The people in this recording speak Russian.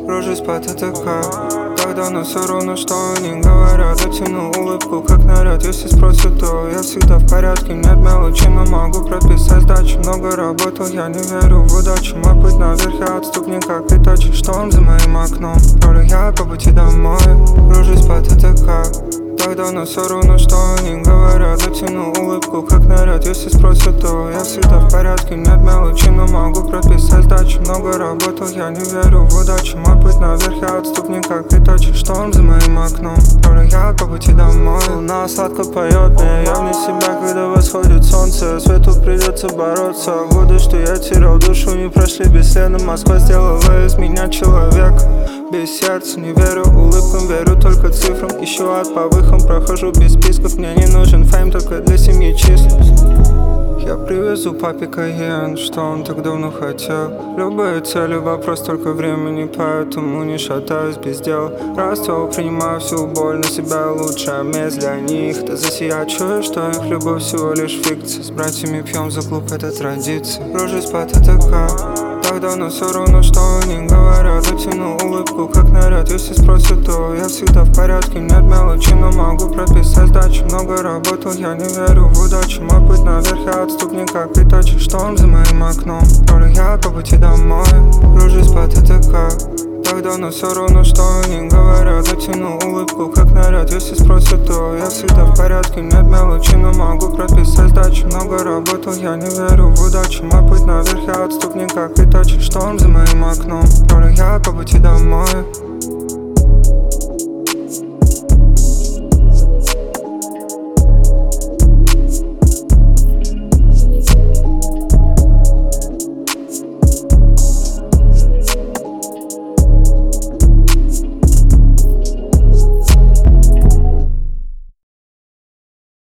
Рожусь под ТТК. Так давно все равно, что они говорят. Дотяну улыбку, как наряд. Если спросят, то я всегда в порядке. Нет мелочи, но могу прописать сдачу. Много работал, я не верю в удачу. Мой путь наверх, я отступник, как Итачи. Шторм за моим окном, роли я по пути домой. Рожусь под ТТК. Так давно все равно, что они говорят. Дотяну улыбку, как наряд. Если спросят, то я всегда в порядке. Нет мелочи, но могу прописать сдачу. Много работал, я не верю в удачу. Мой путь наверх, я отступник, как Итачи. Шторм за моим окном, роли я по пути домой. Луна сладко поет мне, я вне себя, когда восходит солнце. Свету придется бороться. Годы, что я терял душу, не прошли бесследно. Москва сделала из меня человека без сердца. Не верю улыбкам, верю только цифрам. Ищу от по выхам, прохожу без списков. Мне не нужен фейм, только для семьи численность. Я привезу папе кайен, что он так давно хотел. Любые цели, вопрос только времени, поэтому не шатаюсь без дела. Расцвел, принимаю всю боль на себя, лучшая месть для них. Да засиять, чую, что их любовь всего лишь фикция. С братьями пьем за клуб, это традиция. Рожусь под ТТК. Так давно все равно, что они говорят. Дотяну улыбку, как наряд. Если спросят, то я всегда в порядке. Нет мелочи, но могу прописать сдачу. Много работал, я не верю в удачу. Мой путь наверх, я отступник, как Итачи. Шторм за моим окном, роли я по пути домой. Рожусь под ТТК. Так давно все равно, что они говорят. Дотяну улыбку, как наряд. Если спросят, то я всегда в порядке. Нет мелочи, но могу прописать сдачу. Много работал, я не верю в удачу. Мой путь наверх, я отступник, как Итачи. Шторм за моим окном, роли я по пути домой.